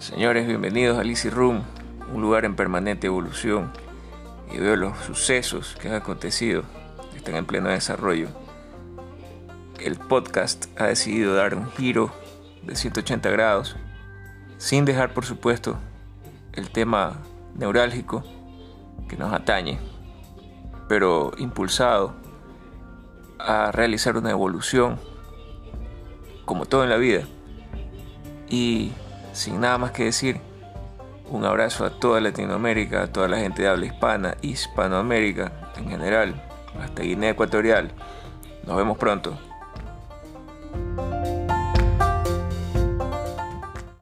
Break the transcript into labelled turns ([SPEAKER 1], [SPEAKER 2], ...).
[SPEAKER 1] Señores, bienvenidos a Easy Room, un lugar en permanente evolución, y veo los sucesos que han acontecido, están en pleno desarrollo. El podcast ha decidido dar un giro de 180 grados, sin dejar por supuesto el tema neurálgico que nos atañe, pero impulsado a realizar una evolución, como todo en la vida. Y sin nada más que decir, un abrazo a toda Latinoamérica, a toda la gente de habla hispana, Hispanoamérica en general, hasta Guinea Ecuatorial. Nos vemos pronto.